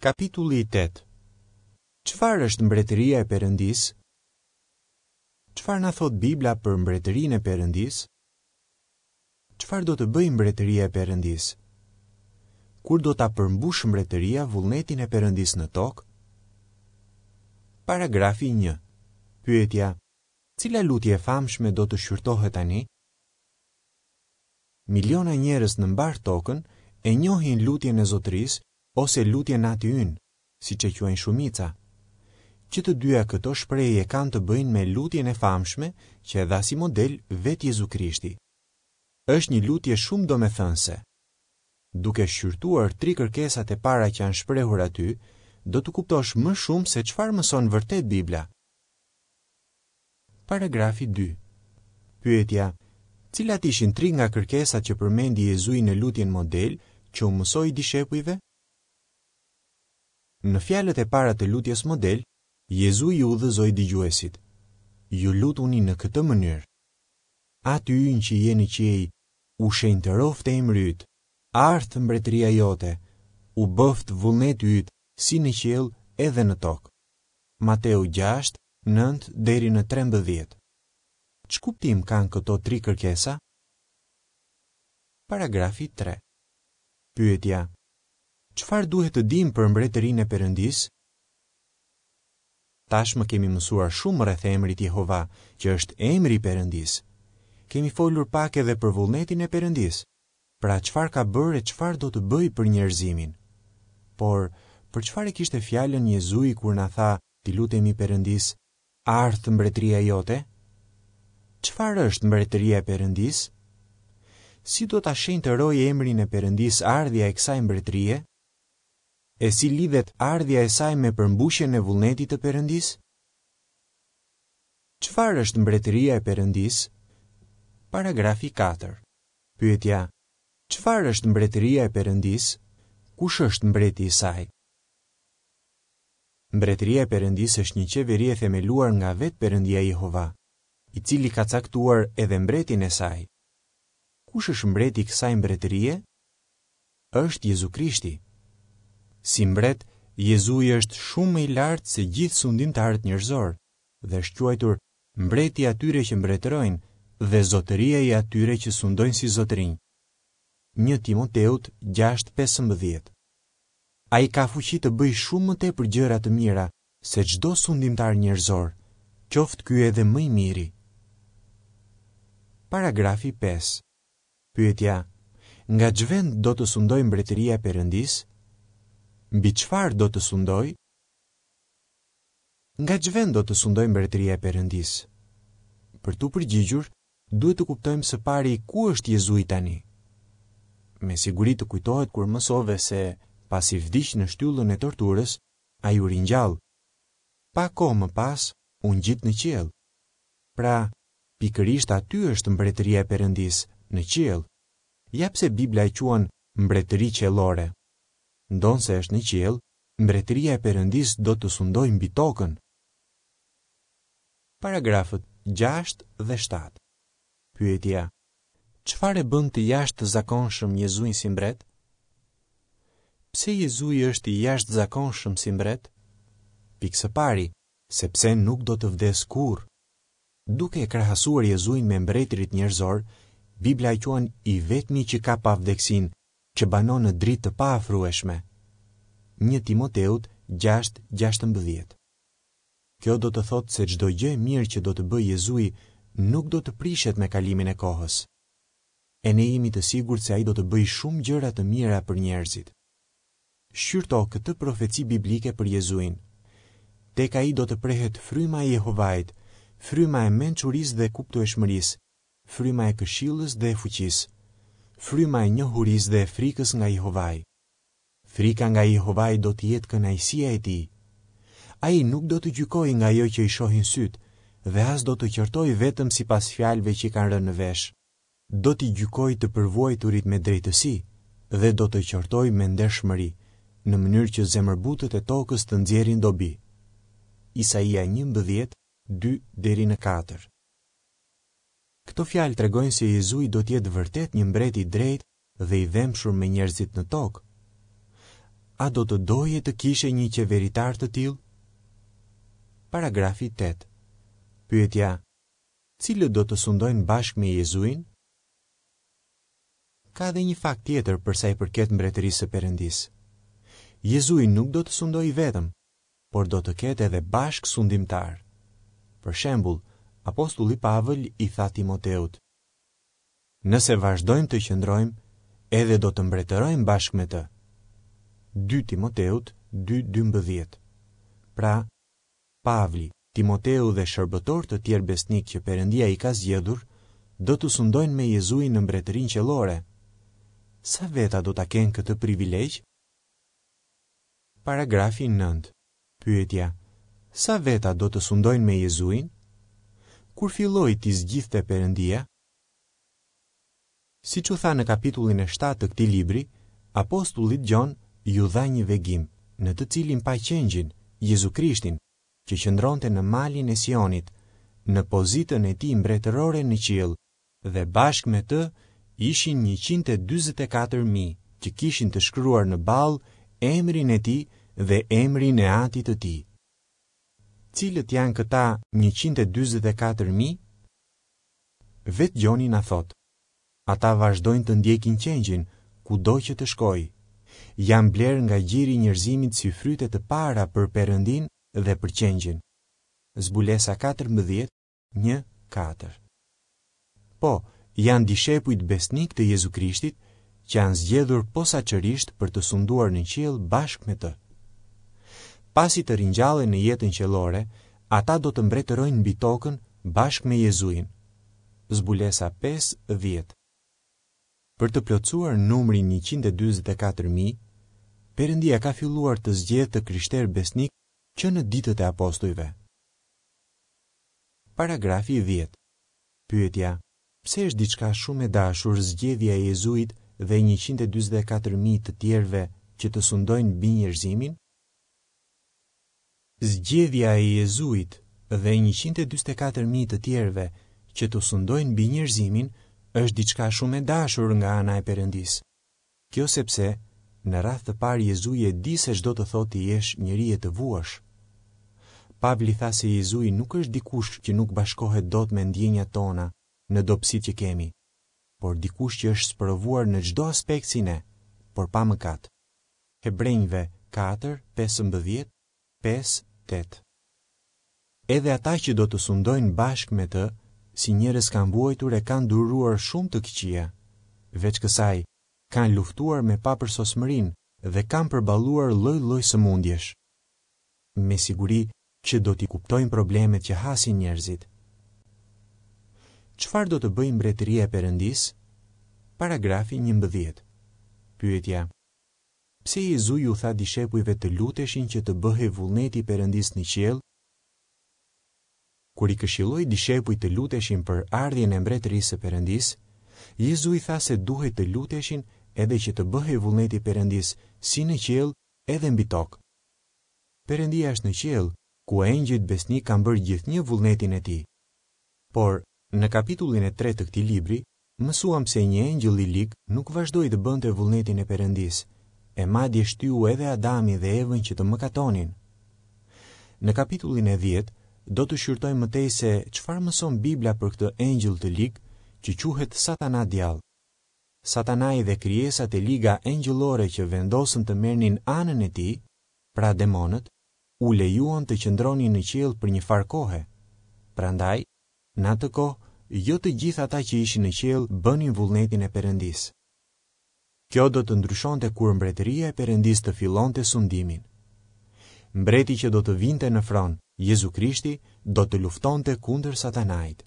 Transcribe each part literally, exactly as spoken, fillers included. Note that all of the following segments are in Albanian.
Kapitulli tetë. Çfarë është mbretëria e Perëndisë? Çfarë na thot Bibla për mbretërinë e Perëndisë? Çfarë do të bëjë mbretëria e Perëndisë? Kur do ta përmbush mbretëria vullnetin e Perëndisë në tokë? Paragrafi një. Pyetja: cila lutje e famshme do të shqyrtohet tani? Miliona njerëz në mbar tokën e njohin lutjen e Zotërisë ose lutjen Ati Ynë, siç e quajnë shumica. Që të dyja këto shprehje kanë të bëjnë me lutjen e famshme që e dha si model vetë Jezu Krishti. Është një lutje shumë domethënëse. Duke shqyrtuar tri kërkesat e para që janë shprehur aty, do të kuptosh më shumë se çfarë mëson vërtet Bibla. Paragrafi dy. Pyetja: cilat ishin tri nga kërkesat që përmendi Jezui në lutjen model që u mësoi dishepujve? Në fjalët e para të lutjes model, Jezui i udhëzoi dëgjuesit: ju lutuni në këtë mënyrë: Aty ynë që je në qiell, u shenjtëroft emri yt, ardh mbretëria jote, u bëft vullneti yt si në qiell edhe në tokë. Mateu gjashtë, nëntë deri në trembëdhjetë. Ç'kuptim kanë këto tri kërkesa? Paragrafi tre. Pyetja: çfarë duhet të dim për mbretërinë e Perëndisë? Tashmë kemi mësuar shumë rreth emrit Jehova, që është emri i Perëndisë. Kemi folur pak edhe për vullnetin e Perëndisë. Pra çfarë ka bërë e çfarë do të bëjë për njerëzimin. Por për çfarë kishte fjalën Jezui kur na tha ti lutemi Perëndisë: ardh mbretëria jote? Çfarë është mbretëria e Perëndisë? Si do ta shenjtërojë emrin e Perëndisë ardhja e kësaj mbretërie? E si lidhet ardhja e saj me përmbushjen e vullnetit të Perëndisë? Çfarë është mbretëria e Perëndisë? Paragrafi katër. Pyetja: çfarë është mbretëria e Perëndisë? Kush është mbreti i saj? Mbretëria e Perëndisë është një qeveri e themeluar nga vetë Perëndia Jehova, i cili ka caktuar edhe mbretin e saj. Kush është mbreti i kësaj mbretërie? Është Jezu Krishti. Si mbret, Jezui është shumë më i lartë se gjithë sundimtarët njerëzor dhe është quajtur mbreti i atyre që mbretërojnë dhe zotëria e atyre që sundojnë si zotërinj. një Timoteut gjashtë pesëmbëdhjetë. Ai ka fuqi të bëjë shumë më tepër gjëra të mira se çdo sundimtar njerëzor, qoftë ky edhe më i miri. Paragrafi pesë. Pyetja: nga ç'vend do të sundojë mbretëria e Perëndisë? Mbi çfarë do të sundoj? Nga ç'vend do të sundoj mbretëria e Perëndisë? Për tu përgjigjur, duhet të kuptojmë së pari ku është Jezui tani. Me siguri të kujtohet kur mësove se pasi vdiq në shtyllën e torturës, ai u ringjall. Pa kohë më pas, u ngjit në qiell. Pra, pikërisht aty është mbretëria e Perëndisë, në qiell. Ja pse Bibla e quan mbretëri qiellore. Ndonse është në qiell, mbretëria e Perëndisë do të sundojë mbi tokën. Paragrafët gjashtë dhe shtatë. Pyetja: çfarë bën të jashtëzakonshëm Jezuin si mbret? Pse Jezui është i jashtëzakonshëm si mbret? Pikë së pari, sepse nuk do të vdes kurrë. Duke e krahasuar Jezuin me mbretërit njerëzor, Bibla e quan i vetmi që ka pavdeksin, që banon në dritë të paafrueshme. një Timoteut gjashtë gjashtëmbëdhjetë. Kjo do të thotë se çdo gjë e mirë që do të bëjë Jezui nuk do të prishet me kalimin e kohës. E ne jemi të sigurt se ai do të bëjë shumë gjëra të mira për njerëzit. Shqyrto këtë profeci biblike për Jezuin. Tek ai do të prehet fryma e Jehovait, fryma e mençurisë dhe kuptueshmërisë, fryma e këshillës dhe e fuqisë, fryma e njohurisë dhe e frikës nga Jehovai. Frika nga Jehovai do të jetë kënaqësia e tij. Ai nuk do të gjykojë nga ajo që i shohin syt, dhe as do të qortojë vetëm sipas fjalëve që kanë rënë në vesh. Do t'i gjykojë të përvojturit me drejtësi dhe do të qortojë me ndershmëri, në mënyrë që zemërbutët e tokës të nxjerrin dobi. Isaia njëmbëdhjetë, dy deri në katër. Këto fjalë tregojnë se Jezui do të jetë vërtet një mbret i drejtë dhe i dhemshur me njerëzit në tokë. a do të doje të kishe një qeveritar të tillë? Paragrafi tetë. Pyetja: cilët do të sundojnë bashkë me Jezuin? Ka dhe një fakt tjetër për sa i përket mbretërisë së Perëndisë. Jezui nuk do të sundojë vetëm, por do të ketë edhe bashk sundimtar. Për shembull, apostulli Pavël i tha Timoteut: nëse vazhdojmë të qëndrojmë, edhe do të mbretërojmë bashkë me të. dy Timoteut dy dymbëdhjetë. Pra, Pavli, Timoteu dhe shërbëtor të tjerë besnik që Perëndia i ka zgjedhur, do të sundojnë me Jezuin në mbretërinë qellore. Sa veta do ta kenë këtë privilegj? Paragrafi nëntë. Pyetja: sa veta do të sundojnë me Jezuin? Kur filloi t'i zgjidhte Perëndia? Siç u tha në kapitullin e shtatë të këtij libri, apostullit Gjon ju dha një vegim, në të cilin pa qengjin, Jezu Krishtin, që qëndronte në malin e Sionit, në pozitën e tij mbretërore në qiell, dhe bashkë me të ishin njëqind e dyzet e katër mijë që kishin të shkruar në ball emrin e tij dhe emrin e atit të tij. Cilët janë këta njëqind e dyzet e katër mijë? Vetë Gjoni na thot: ata vazhdojnë të ndjekin qengjin kudo që të shkojë. Janë blerë nga gjiri i njerëzimit si fryte të para për Perëndin dhe për qengjin. Zbulesa katërmbëdhjetë, një katër. Po, janë dishepujt besnik të Jezu Krishtit që janë zgjedhur posaçërisht për të sunduar në qiell bashkë me të. Pasi të ringjallën në jetën qellore, ata do të mbretërojnë mbi tokën bashkë me Jezuin. Zbulesa pesë dhjetë. Për të plotësuar numrin njëqind e dyzet e katër mijë, Perëndia ka filluar të zgjedhë të krishterë besnik që në ditët e apostujve. Paragrafi dhjetë. Pyetja: pse është diçka shumë e dashur zgjedhja e Jezuit dhe njëqind e dyzet e katër mijë të tjerëve që të sundojnë mbi njerëzimin? Zgjedhja e Jezuit dhe njëqind e dyzet e katër mijë të tjerëve që të sundojnë mbi njerëzimin është diçka shumë e dashur nga ana e Perëndisë. Kjo sepse në radhë të parë Jezui e di se çdo të thotë të jesh njeri e të vuash. Pavli tha se Jezui nuk është dikush që nuk bashkohet dot me ndjenjat tona në dobësitë që kemi, por dikush që është sprovuar në çdo aspekt si ne, por pa mëkat. Hebrejve katër pesëmbëdhjetë pesë tetë. Edhe ata që do të sundojnë bashkë me të, si njerëz kanë vuajtur e kanë duruar shumë të këqija. Veç kësaj, kanë luftuar me papërsosmërinë dhe kanë përballuar lloj-lloj sëmundjesh. Me siguri që do t'i kuptojnë problemet që hasin njerëzit. Çfarë do të bëjë mbretëria e Perëndisë? Paragrafi njëmbëdhjetë. Pyetja: pse Jezui u tha dishepujve të luteshin që të bëhej vullneti i Perëndisë në qiell? Kur i këshilloi dishepujt të luteshin për ardhjen e mbretërisë së Perëndisë, Jezui tha se duhet të luteshin edhe që të bëhej vullneti i Perëndisë si në qiell edhe mbi tokë. Perëndia është në qiell, ku engjëjt besnik kanë bërë gjithnjë vullnetin e tij. Por në kapitullin e tretë të këtij libri, mësuam se një engjëll i lig nuk vazhdoi të bënte vullnetin e Perëndisë, e madje shtyu edhe Adamin dhe Evën që të mëkatonin. Në kapitullin e dhjetë do të shqyrtojmë mëtej se çfarë mëson Bibla për këtë engjëll të lig që quhet Satana djallë. Satanai dhe krijesat e liga engjëllore që vendosën të merrnin anën e tij, pra demonët, u lejuan të qëndronin në qiell për një farë kohe. Prandaj, në atë kohë, jo të gjithë ata që ishin në qiell bënin vullnetin e Perëndisë. Kjo do të ndryshonte kur mbretëria e Perëndisë të fillonte sundimin. Mbreti që do të vinte në fron, Jezu Krishti, do të luftonte kundër Satanait.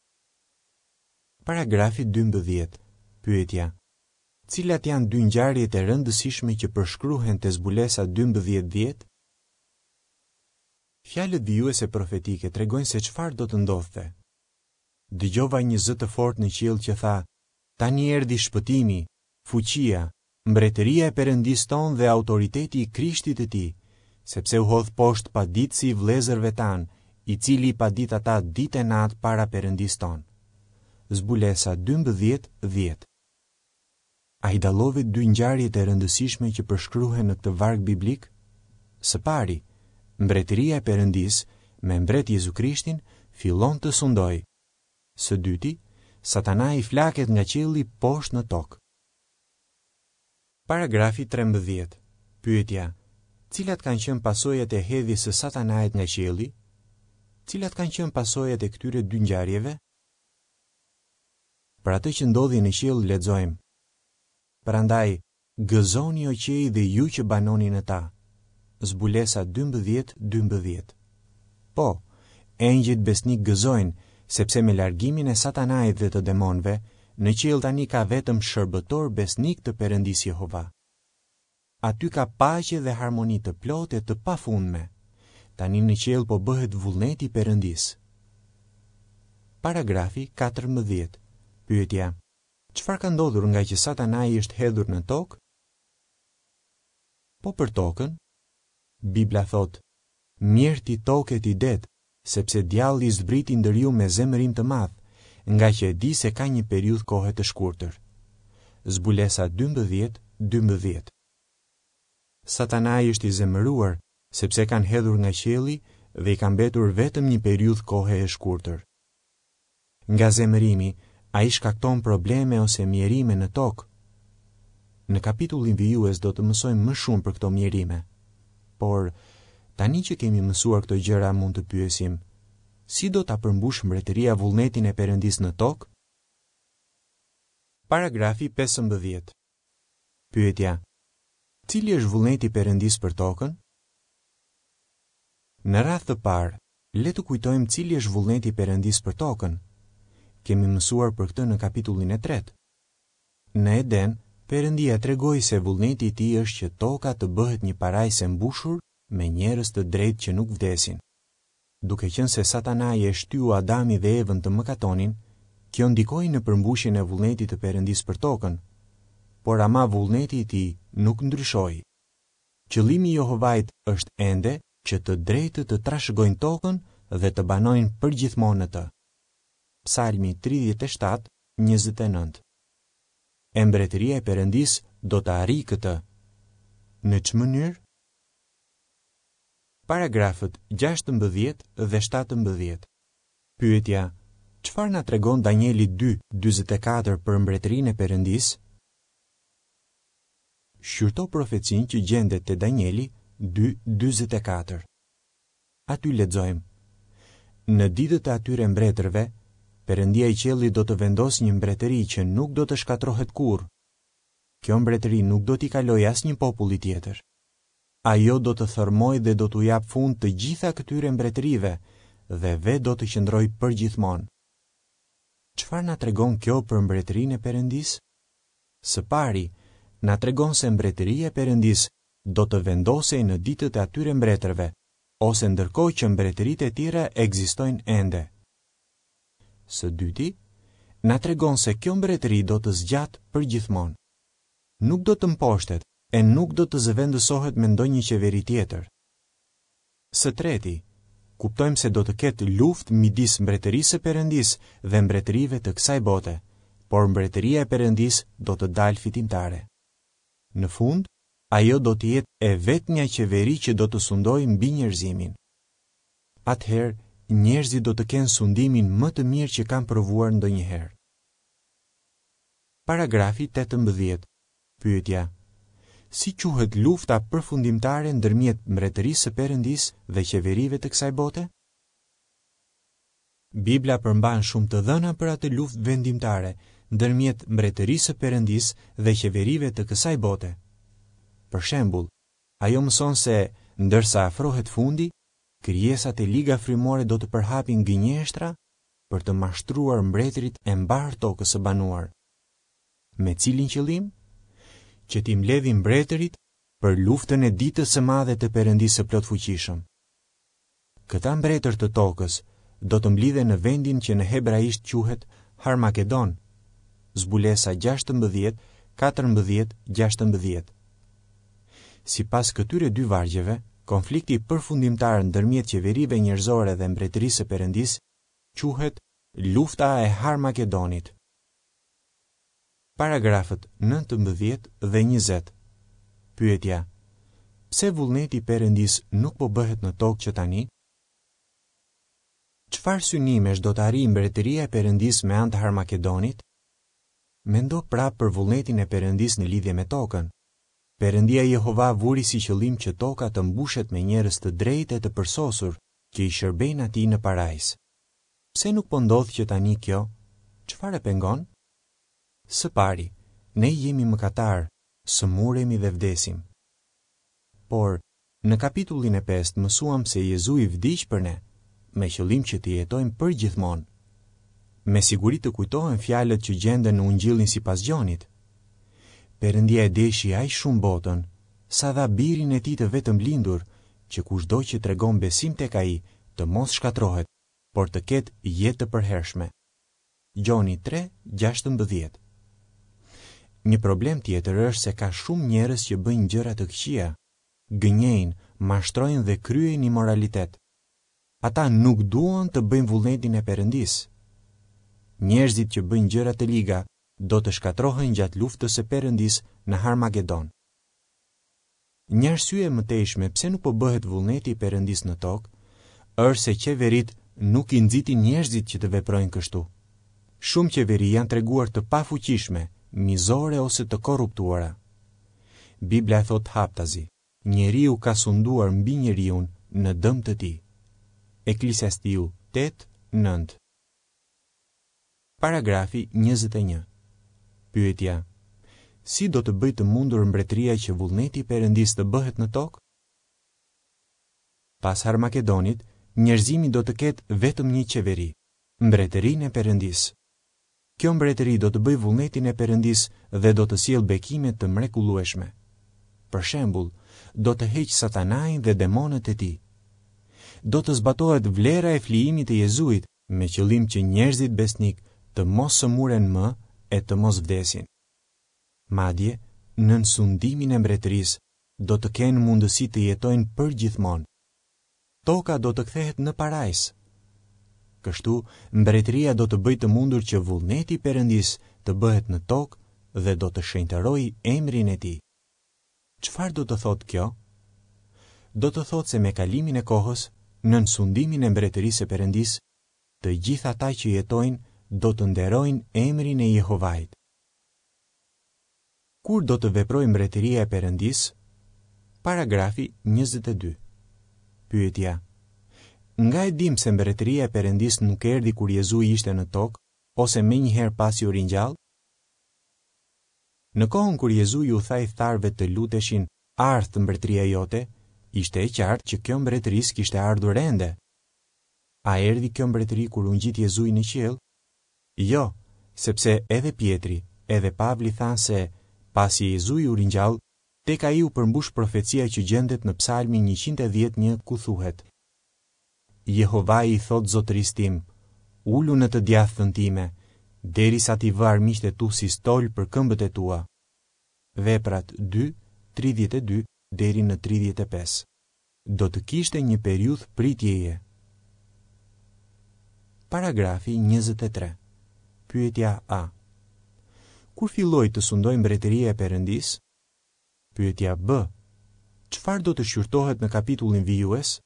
Paragrafi dymbëdhjetë. Pyetja: cilat janë dy ngjarjet e rëndësishme që përshkruhen te zbulesa dymbëdhjetë dhjetë? Fjalët vijuese profetike tregojnë se çfarë do të ndodhte. Dëgjova një zë të fortë në qiell që tha: tani erdhi shpëtimi, fuqia, mbretëria e Perëndisë tonë dhe autoriteti i Krishtit të tij, sepse u hodh poshtë paditësi i vëllezërve tan, i cili padit ata ditë e natë para Perëndisë tonë. Zbulesa dymbëdhjetë dhjetë. A i dallove dy ngjarjet e rëndësishme që përshkruhen në këtë varg biblik? Së pari, mbretëria e Perëndisë me mbret Jezu Krishtin fillon të sundoj. Së dyti, Satana i flaket nga qielli poshtë në tokë. Paragrafi trembëdhjetë. Pyetja: cilat kanë qenë pasojat e hedhjes së Satanait nga qielli? Cilat kanë qenë pasojat e këtyre dy ngjarjeve? Për atë që ndodhi në qiell lexojmë: Prandaj, gëzoni o qej dhe ju që banoni në ta. Zbulesa dymbëdhjetë dymbëdhjetë. Po, engjëjt besnik gëzojnë, sepse me largimin e Satanait dhe të demonëve, në qiell tani ka vetëm shërbëtor besnik të Perëndisë Jehova. Aty ka paqe dhe harmoni të plotë e të pafundme. Tani në qiell po bëhet vullneti i Perëndisë. Paragrafi katërmbëdhjetë. Pyetja: çfarë ka ndodhur nga që Satanai është hedhur në tokë? Po për tokën, Bibla thot: mirti toket i det, sepse djalli zbriti ndër ju me zemërim të madh, nga që e di se ka një periudhë kohe të shkurtër. Zbulesa dymbëdhjetë dymbëdhjetë. Satanai është i zemëruar, sepse kanë hedhur nga qielli dhe i ka mbetur vetëm një periudhë kohe e shkurtër. Nga zemërimi, ai shkakton probleme ose mjerime në tokë. Në kapitullin vijues do të mësojmë më shumë për këto mjerime. Por, tani që kemi mësuar këto gjëra, mund të pyesim: si do ta përmbush mbretëria vullnetin e Perëndisë në tokë? Paragrafi pesëmbëdhjetë. Pyetja: cili është vullneti i Perëndisë për tokën? Në radhë të parë, le të kujtojmë cili është vullneti i Perëndisë për tokën. Kemi mësuar për këtë në kapitullin e tretë. Në Eden, Perëndia tregoi se vullneti i tij është që toka të bëhet një parajsë e mbushur me njerëz të drejtë që nuk vdesin. Duke qenë se Satanai e shtyu Adami dhe Evën të mëkatonin, kjo ndikoi në përmbushjen e vullnetit të Perëndisë për tokën. Por ama vullneti i tij nuk ndryshoi. Qëllimi i Jehovait është ende që të drejtët të trashëgojnë tokën dhe të banojnë përgjithmonë në të. Psalmi tridhjetë e shtatë njëzet e nëntë. E mbretëria e Perëndisë do të arrijë këtë. Në ç'më mënyrë? Paragrafët gjashtëmbëdhjetë dhe shtatëmbëdhjetë. Pyetja: çfarë na tregon Danieli dy dyzet e katër për mbretërinë e Perëndisë? Shqyrto profecinë që gjendet te Danieli dy dyzet e katër. Aty lexojmë: në ditët e atyre mbretërve, Perëndia i qiellit do të vendosë një mbretëri që nuk do të shkatrohet kurrë. Kjo mbretëri nuk do t'i kalojë asnjë populli tjetër. Ajo do të thërmojë dhe do t'u jap fund të gjitha këtyre mbretërive dhe vetë do të qëndrojë përgjithmonë. Çfarë na tregon kjo për mbretërinë e Perëndisë? Së pari, na tregon se mbretëria e Perëndisë do të vendosej në ditët e atyre mbretërve, ose ndërkohë që mbretëritë e tjera ekzistojnë ende. Së dyti, na tregon se kjo mbretëri do të zgjatë përgjithmonë. Nuk do të mposhtet e nuk do të zëvendësohet me ndonjë qeveri tjetër. Së treti, kuptojmë se do të ketë luftë midis mbretërisë së Perëndisë dhe mbretërive të kësaj bote, por mbretëria e Perëndisë do të dalë fitimtare. Në fund, ajo do të jetë e vetmja qeveri që do të sundojë mbi njerëzimin. Atëherë, njerëzit do të kenë sundimin më të mirë që kanë provuar ndonjëherë. Paragrafi tetëmbëdhjetë. Pyetja: si quhet lufta përfundimtare ndërmjet mbretërisë së Perëndisë dhe qeverive të kësaj bote? Bibla përmban shumë të dhëna për atë luftë vendimtare ndërmjet mbretërisë së Perëndisë dhe qeverive të kësaj bote. Për shembull, ajo mëson se ndërsa afrohet fundi, krijesat e liga frymore do të përhapin gënjeshtra për të mashtruar mbretërit e mbar tokës së banuar. Me cilin qëllim? Që t'i mbledhin mbretërit për luftën e ditës së madhe të Perëndisë së plotfuqishëm. Këta mbretër të tokës do të mblidhen në vendin që në hebraisht quhet Harmagedon. Zbulesa gjashtëmbëdhjetë katërmbëdhjetë gjashtëmbëdhjetë. Sipas këtyre dy vargjeve, konflikti përfundimtar ndërmjet qeverive njerëzore dhe mbretërisë së Perëndisë quhet lufta e Harmagedonit. Paragrafët nëntëmbëdhjetë dhe njëzet. Pyetja: pse vullneti i Perëndis nuk po bëhet në tokë që tani? Çfarë synimesh do të arrijë mbretëria e Perëndis me anë të Harmakedonit? Mendo prapë për vullnetin e Perëndis në lidhje me tokën. Perëndia Jehova vuri si qëllim që toka të mbushet me njerëz të drejtë e të përsosur, që i shërbejnë atij në parajs. Pse nuk po ndodh që tani kjo? Çfarë e pengon? Së pari, ne jemi mëkatar, sëmuremi dhe vdesim. Por, në kapitullin e pestë mësuam se Jezu i vdiq për ne, me qëllim që të jetojmë përgjithmonë. Me siguri të kujtohen fjalët që gjenden në Ungjillin sipas Gjonit. Perëndia e deshi aq shumë botën, sa dha birin e tij të vetëm lindur, që kushdo që tregon besim tek ai, të mos shkatrohet, por të ketë jetë të përhershme. Gjoni tre gjashtëmbëdhjetë. Një problem tjetër është se ka shumë njerëz që bëjnë gjëra të këqija, gënjejnë, mashtrojnë dhe kryejnë imoralitet. Ata nuk duan të bëjnë vullnetin e Perëndis. Njerëzit që bëjnë gjëra të liga do të shkatrohen gjatë luftës së Perëndis në Harmagedon. Një arsye e mëtejshme pse nuk po bëhet vullneti i Perëndis në tokë është se qeverit nuk i nxitin njerëzit që të veprojnë kështu. Shumë qeveri janë treguar të pafuqishme, mizore ose të korruptuara. Bibla e thot haptazi: njeriu ka sunduar mbi njeriun në dëm të tij. Eklesiastiu tetë nëntë. Paragrafi njëzet e një. Pyetja: si do të bëjë të mundur mbretëria që vullneti i Perëndis të bëhet në tokë? Pas Harmakedonit, njerëzimi do të ketë vetëm një qeveri, mbretërinë e Perëndis. Kjo mbretëri do të bëjë vullnetin e Perëndis dhe do të sjellë bekime të mrekullueshme. Për shembull, do të heqë satanain dhe demonët e tij. Do të zbatohet vlera e flijimit të Jezuit me qëllim që njerëzit besnik të mos sëmuren më e të mos vdesin. Madje, nën sundimin e mbretërisë, do të kenë mundësi të jetojnë përgjithmonë. Toka do të kthehet në parajs. Kështu, mbretëria do të bëjë të mundur që vullneti i Perëndis të bëhet në tokë dhe do të shenjtërojë emrin e tij. Çfarë do të thotë kjo? Do të thotë se me kalimin e kohës, nën sundimin e mbretërisë së Perëndis, të gjithë ata që jetojnë do të nderojnë emrin e Jehovait. Kur do të veprojë mbretëria e Perëndis? Paragrafi njëzet e dy. Pyetja: nga e dim se mbretëria e Perëndis nuk erdhi kur Jezu ishte në tokë, ose menjëherë pasi u ringjall? Në kohën kur Jezu ju tha i tharëve të luteshin: ardh mbretëria jote, ishte e qartë që kjo mbretëri kishte ardhur ende. A erdhi kjo mbretëri kur u ngjit Jezu në qiell? Jo, sepse edhe Pietri, edhe Pavli thanë se pasi Jezu u ringjall, tek ai u përmbush profecia që gjendet në Psalmin njëqind e dhjetë një ku thuhet: Jehova i thot zotërisë tim, ulu në të djathtën time, derisa t'i vë armiqtë e tu si stol për këmbët e tua. Veprat dy, tridhjetë e dy deri në tridhjetë e pesë. Do të kishte një periudhë pritjeje. Paragrafi njëzet e tre. Pyetja A. Kur filloi të sundoj mbretëria e Perëndis? Pyetja B. Çfarë do të shqyrtohet në kapitullin vijues?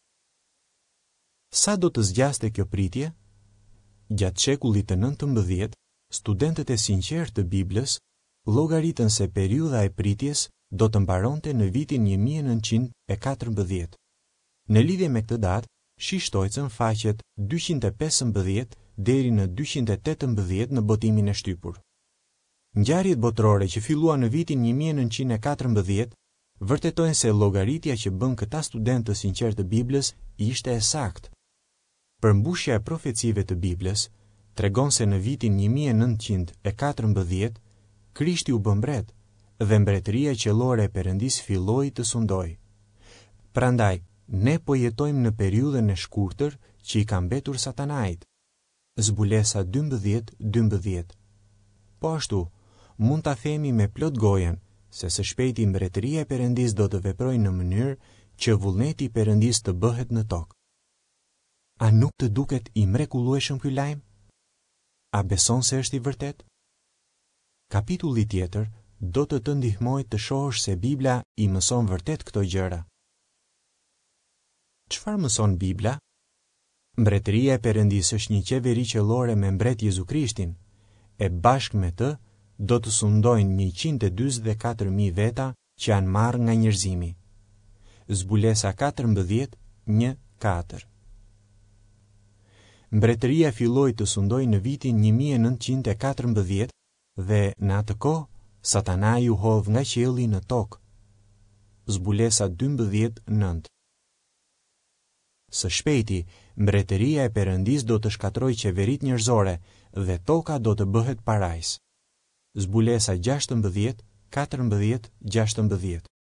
Sa do të zgjaste kjo pritje? Gjatë shekullit të nëntëmbëdhjetë, studentët e sinqertë të Biblës llogaritën se periudha e pritjes do të mbaronte në vitin një mijë e nëntëqind e katërmbëdhjetë. Në lidhje me këtë datë, shishtojcën faqet dyqind e pesëmbëdhjetë deri në dyqind e tetëmbëdhjetë në botimin e shtypur. Ngjarjet botërore që filluan në vitin një mijë e nëntëqind e katërmbëdhjetë vërtetojnë se llogaritja që bën këta studentë të sinqertë të Biblës ishte e saktë. Përmbushja e profecive të Biblës tregon se në vitin një mijë e nëntëqind e katërmbëdhjetë Krishti u bë mbret dhe mbretëria qellore e Perëndis filloi të sundoj. Prandaj, ne po jetojmë në periudhën e shkurtër që i ka mbetur Satanait. Zbulesa dymbëdhjetë dymbëdhjetë. Po ashtu, mund ta themi me plot gojen se së shpejti mbretëria e Perëndis do të veprojë në mënyrë që vullneti i Perëndis të bëhet në tokë. A nuk të duket i mrekullueshëm ky lajm? A beson se është i vërtet? Kapitulli tjetër do të të ndihmojë të shohësh se Bibla i mëson vërtet këto gjëra. Çfarë mëson Bibla? Mbretëria e Perëndisë është një qeveri qellore me mbret Jezu Krishtin, e bashkë me të do të sundojnë njëqind e dyzet e katër mijë veta që janë marrë nga njerëzimi. Zbulesa katërmbëdhjetë, një katër. Mbretëria filloi të sundoi në vitin një mijë e nëntëqind e katërmbëdhjetë dhe në atë kohë Satanai u hodh nga qielli në tokë. Zbulesa dymbëdhjetë, nëntë. Së shpejti, mbretëria e Perëndisë do të shkatrojë qeveritë njerëzore dhe toka do të bëhet parajs. Zbulesa gjashtëmbëdhjetë, katërmbëdhjetë, gjashtëmbëdhjetë.